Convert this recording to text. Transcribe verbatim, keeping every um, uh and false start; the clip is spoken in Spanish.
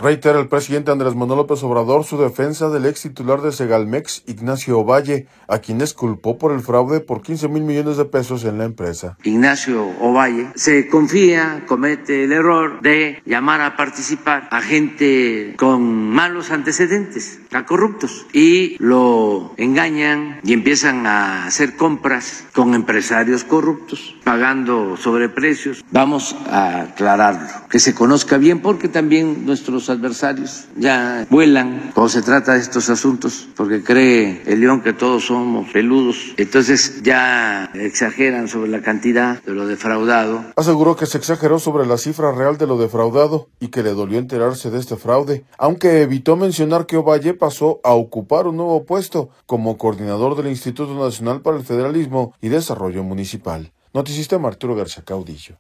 Reitera el presidente Andrés Manuel López Obrador su defensa del ex titular de Segalmex, Ignacio Ovalle, a quien culpó por el fraude por quince mil millones de pesos en la empresa. Ignacio Ovalle se confía, comete el error de llamar a participar a gente con malos antecedentes, a corruptos, y lo engañan y empiezan a hacer compras con empresarios corruptos, pagando sobreprecios. Vamos a aclararlo, que se conozca bien, porque también nuestros adversarios ya vuelan cuando se trata de estos asuntos, porque cree el león que todos somos peludos, entonces ya exageran sobre la cantidad de lo defraudado. Aseguró que se exageró sobre la cifra real de lo defraudado y que le dolió enterarse de este fraude, aunque evitó mencionar que Ovalle pasó a ocupar un nuevo puesto como coordinador del Instituto Nacional para el Federalismo y Desarrollo Municipal. Noticista Arturo García Caudillo.